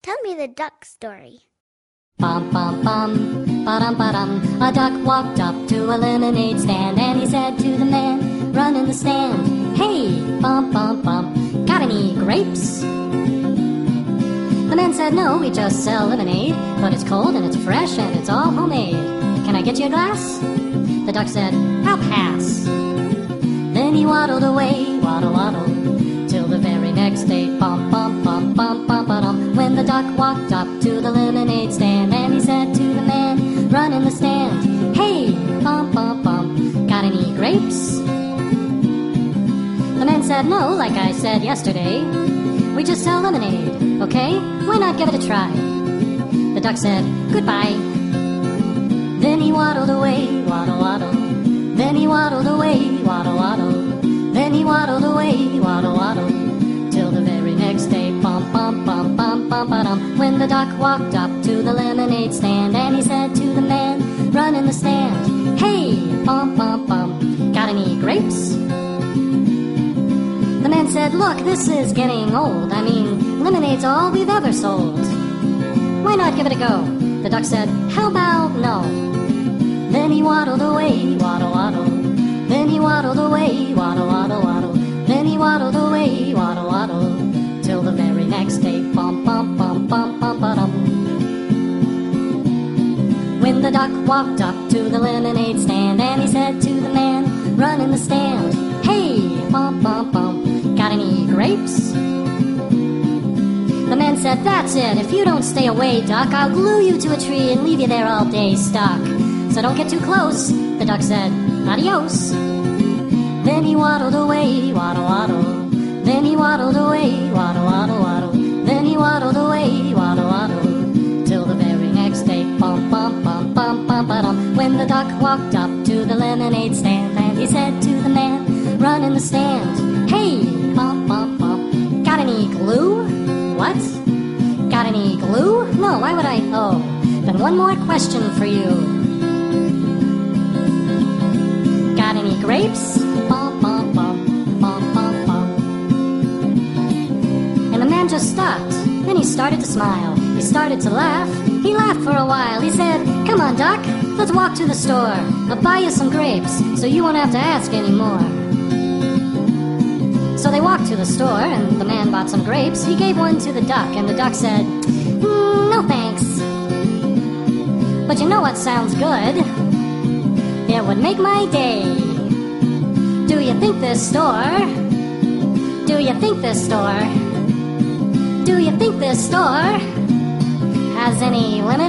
Tell me the duck story. Bum, bum, bum, ba-dum, ba-dum. A duck walked up to a lemonade stand, and he said to the man, run in the stand, hey, bum, bum, bum, got any grapes? The man said, no, we just sell lemonade, but it's cold and it's fresh and it's all homemade. Can I get you a glass? The duck said, I'll pass. Then he waddled away, waddle, waddle, till the very next day, bum, bum, bum, bum, bum, ba-dum. When the duck walked up to the lemonade stand, and he said to the man, run in the stand, hey, bum, bum, bum, got any grapes? The man said, no, like I said yesterday, we just sell lemonade, okay? Why not give it a try? The duck said, goodbye. Then he waddled away, waddle, waddle. Then he waddled away, waddle, waddle. Then he waddled away, waddle, waddle, till the very next day, bum, bum, bum, bum, bum, ba-dum. When the duck walked up to the lemonade stand, and he said to the man, run in the stand, hey, bum, bum, bum, got any grapes? The man said, look, this is getting old. I mean, lemonade's all we've ever sold. Why not give it a go? The duck said, how about no? Then he waddled away, waddle, waddle. Then he waddled away, waddle, waddle, waddle. Then he waddled away, waddle, waddle, till the very next day, bum, bum, bum, bum, bum, ba-dum. When the duck walked up to the lemonade stand, and he said to the man, run in the stand, hey, bum, bum, bum, got any grapes? The man said, that's it, if you don't stay away, duck, I'll glue you to a tree and leave you there all day stuck. So don't get too close. The duck said, adios. Then he waddled away, waddle, waddle. Then he waddled away, waddle, waddle, waddle. Then he waddled away, waddle, waddle, till the very next day, bum, bum, bum, bum, bum, ba-dum. When the duck walked up to the lemonade stand, and he said to the man, run in the stand, hey, bum, bum, bum, got any glue? What? Got any glue? No, why would I? Oh, then one more question for you. Got any grapes? Bum, bum, bum, bum, bum, bum. And the man just stopped. Then he started to smile. He started to laugh. He laughed for a while. He said, come on, Duck, let's walk to the store. I'll buy you some grapes, so you won't have to ask anymore. So they walked to the store, and the man bought some grapes. He gave one to the duck, and the duck said, no thanks. But you know what sounds good? It would make my day. Do you think this store? Do you think this store? Do you think this store has any lemon?